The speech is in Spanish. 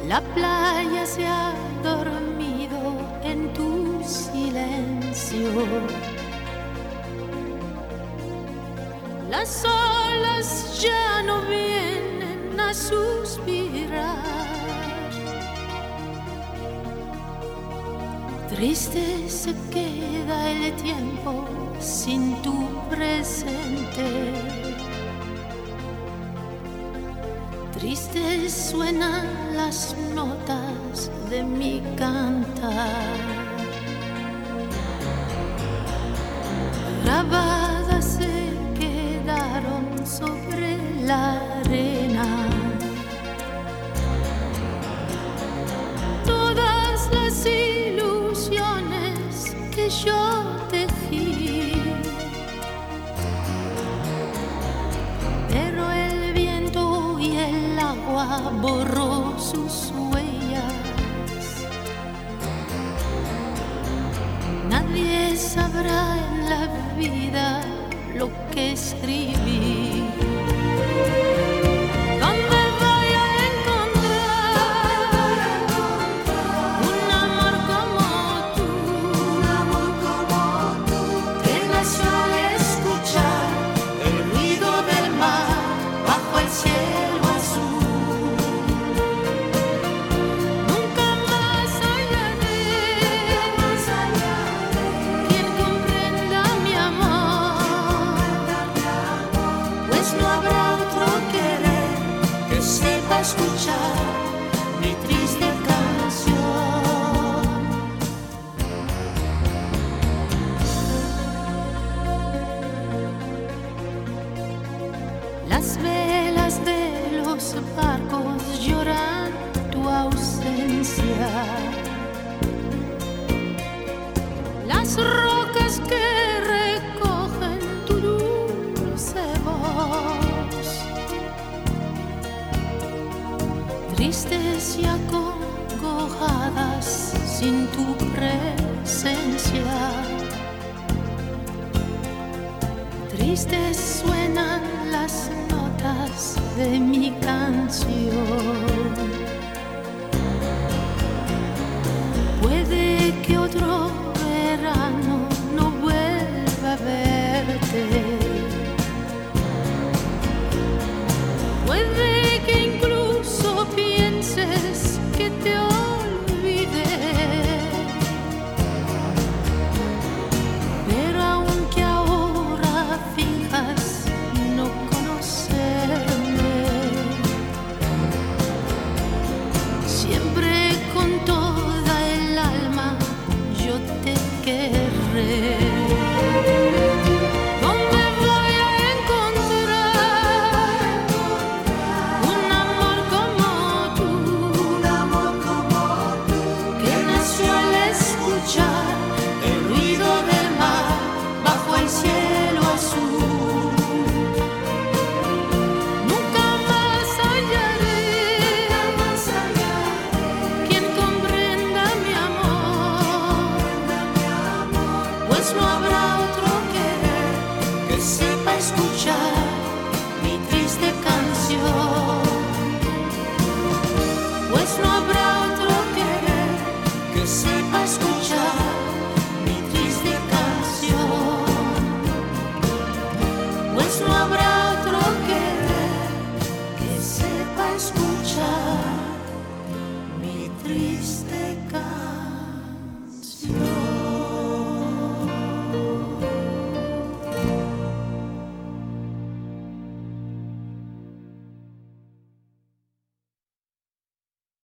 La playa se ha dormido en tu silencio. Las olas ya no vienen a suspirar. Triste se queda el tiempo sin tu presente. Tristes suenan las notas de mi cantar. Grabadas se quedaron sobre la arena. Todas las ilusiones que yo tejí, pero el viento y el agua borró sus huellas. Nadie sabrá en la vida lo que escribí. ¿Dónde voy a encontrar un amor como tú? Que nació al escuchar el ruido del mar bajo el cielo azul. Nunca más hallaré quien comprenda mi amor, pues no habrá otro querer que sepa escuchar mi triste canción. Las velas de los barcos lloran tu ausencia. Las rocas que recogen tu dulce voz. Tristes y acongojadas sin tu presencia. Tristes suenan las notas de mi canción. Puede que otro verano no vuelva a verte. Puede que incluso pienses que te olvidé, pero aunque ahora finjas no conocerme, siempre con toda el alma yo te querré.